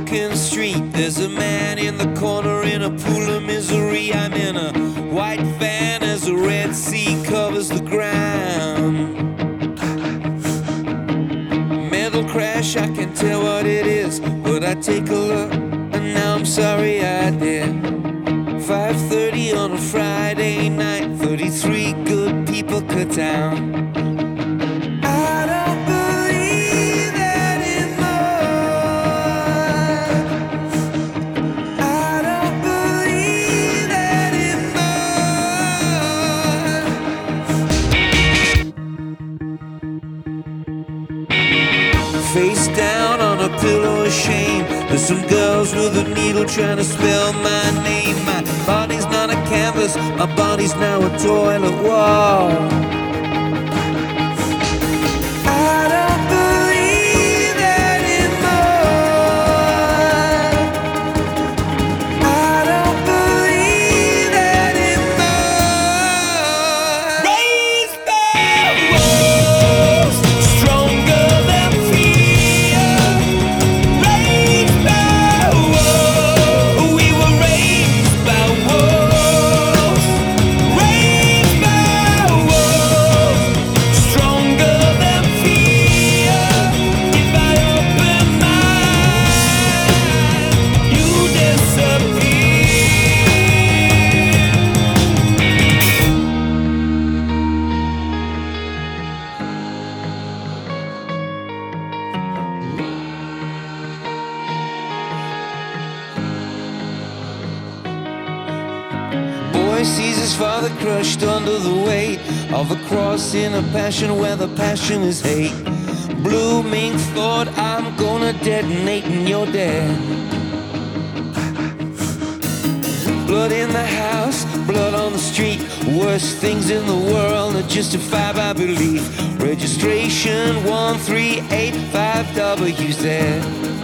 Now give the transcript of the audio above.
walking street. There's a man in the corner in a pool of misery. I'm in a white van as the Red Sea covers the ground. Metal crash, I can tell what it is, but I take a look and now I'm sorry I did. 5:30 on a Friday night, 33 good people cut down. I don't believe anymore. I don't believe anymore. Face down on a pillow of shame. There's some girls with a needle trying to spell my name. My body's not a canvas, my body's now a toilet wall. I don't believe anymore. I don't believe anymore. Raise my walls, stronger than fear. Raise my walls, we were raised by wolves. Raise my walls, stronger than fear. If I open mine, you disappear. Boy sees his father crushed under the weight of a cross in a passion where the passion is hate. Blooming thought, I'm gonna detonate and you're dead. Blood in the house, blood on the street. Worst things in the world are justified by belief. Registration 1385WZ.